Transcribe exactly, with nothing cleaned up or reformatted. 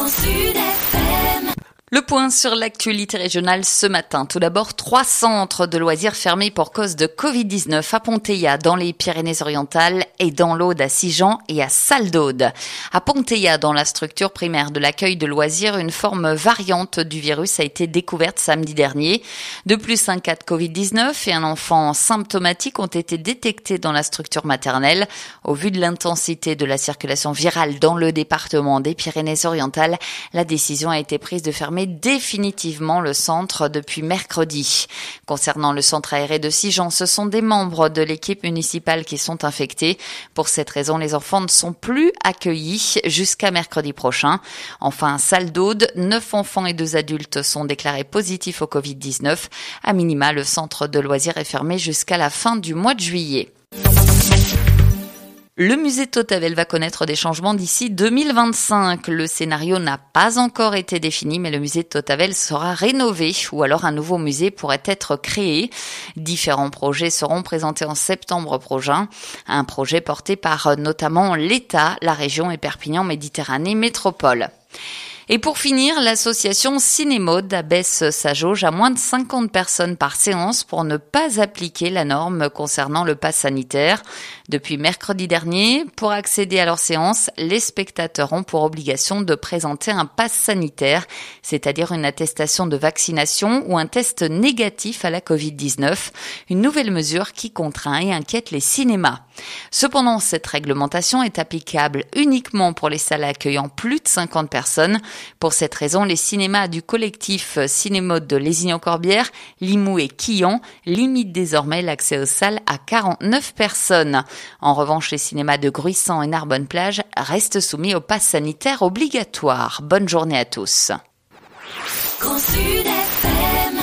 Sud F M. Le point sur l'actualité régionale ce matin. Tout d'abord, trois centres de loisirs fermés pour cause de covid dix-neuf à Ponteilla, dans les Pyrénées-Orientales, et dans l'Aude à Sigean et à Salles-d'Aude. À Ponteilla, dans la structure primaire de l'accueil de loisirs, une forme variante du virus a été découverte samedi dernier. De plus, un cas de covid dix-neuf et un enfant symptomatique ont été détectés dans la structure maternelle. Au vu de l'intensité de la circulation virale dans le département des Pyrénées-Orientales, la décision a été prise de fermer définitivement le centre depuis mercredi. Concernant le centre aéré de Sigean, ce sont des membres de l'équipe municipale qui sont infectés. Pour cette raison, les enfants ne sont plus accueillis jusqu'à mercredi prochain. Enfin, à Salles-d'Aude, neuf enfants et deux adultes sont déclarés positifs au covid dix-neuf. À minima, le centre de loisirs est fermé jusqu'à la fin du mois de juillet. Le musée de Tautavel va connaître des changements d'ici deux mille vingt-cinq. Le scénario n'a pas encore été défini, mais le musée de Tautavel sera rénové ou alors un nouveau musée pourrait être créé. Différents projets seront présentés en septembre prochain. Un projet porté par notamment l'État, la région et Perpignan Méditerranée Métropole. Et pour finir, l'association Cinémode abaisse sa jauge à moins de cinquante personnes par séance pour ne pas appliquer la norme concernant le pass sanitaire. Depuis mercredi dernier, pour accéder à leur séance, les spectateurs ont pour obligation de présenter un pass sanitaire, c'est-à-dire une attestation de vaccination ou un test négatif à la covid dix-neuf, une nouvelle mesure qui contraint et inquiète les cinémas. Cependant, cette réglementation est applicable uniquement pour les salles accueillant plus de cinquante personnes. Pour cette raison, les cinémas du collectif Cinémode de Lézignan-Corbière, Limoux et Quillan limitent désormais l'accès aux salles à quarante-neuf personnes. En revanche, les cinémas de Gruissant et Narbonne-Plage restent soumis au pass sanitaire obligatoire. Bonne journée à tous.